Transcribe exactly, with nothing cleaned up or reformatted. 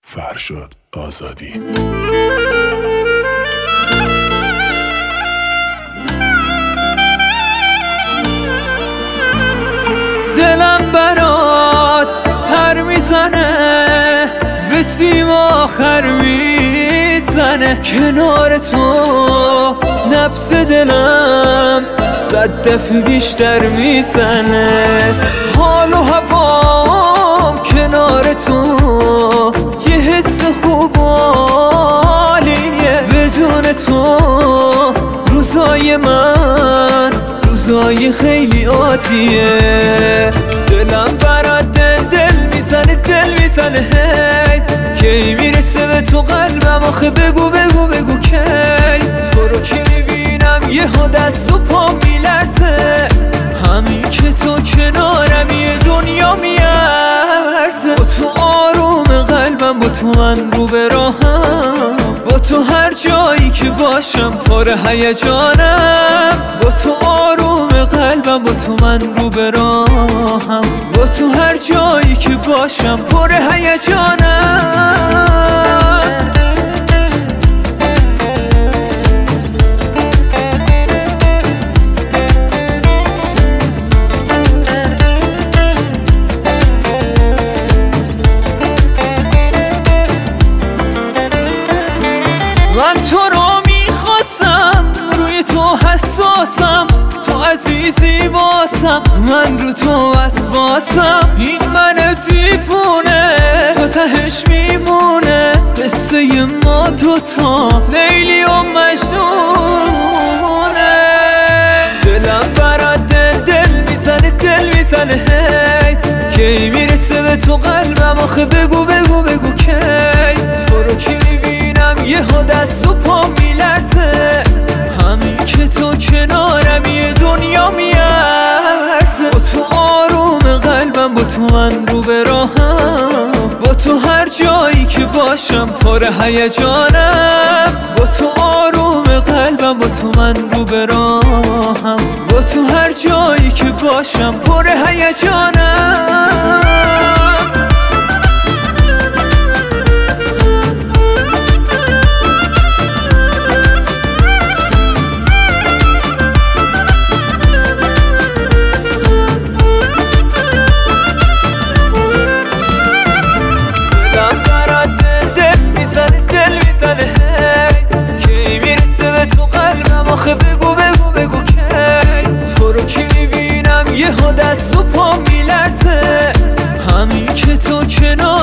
فرشاد آزادی. دلم برات پر میزنه، به سیم آخر میزنه. کنار تو نبض دلم صد دفعه بیشتر میزنه. حال و هوام کنار تو یه حس خوب و عالیه. بدون تو روزای من روزای خیلی عادیه. دلم برات دل دل میزنه دل میزنه هی. کی میرسه به تو قلبم آخه بگو بگو بگو کی. تو رو که میبینم یهو دست و پا میلرزه. همین که تو کنارم یه دنیا میارزه. با تو آروم قلبم، با تو من رو به راهم. با تو هر جایی که باشم پر هیجانم. با تو آروم قلبم، با تو من رو به راهم. با تو هر جایی که باشم پر هیجانم. من تو رو میخواستم، روی تو حساسم. تو عزیزی واسم، من رو تو وسواسم. این من دیوونه تا تهش میمونه. قصه ما دوتا لیلی و مجنونه. دلم برات دل دل میزنه دل میزنه هی. کی میرسه به تو قلبم آخه بگو بگو بگو کی. تو رو که میبینم یهو دست و پا میلرزه. همین که تو کنارم یه دنیا میارزه. با تو آروم قلبم، با تو من رو به راهم. با تو هر جایی که باشم پر هیجانم. با تو آروم قلبم، با تو من رو به راهم. با تو هر جایی که باشم پر هیجانم. آخه بگو بگو بگو کی. تو رو که میبینم یهو دست و پا میلرزه. همین که تو کنار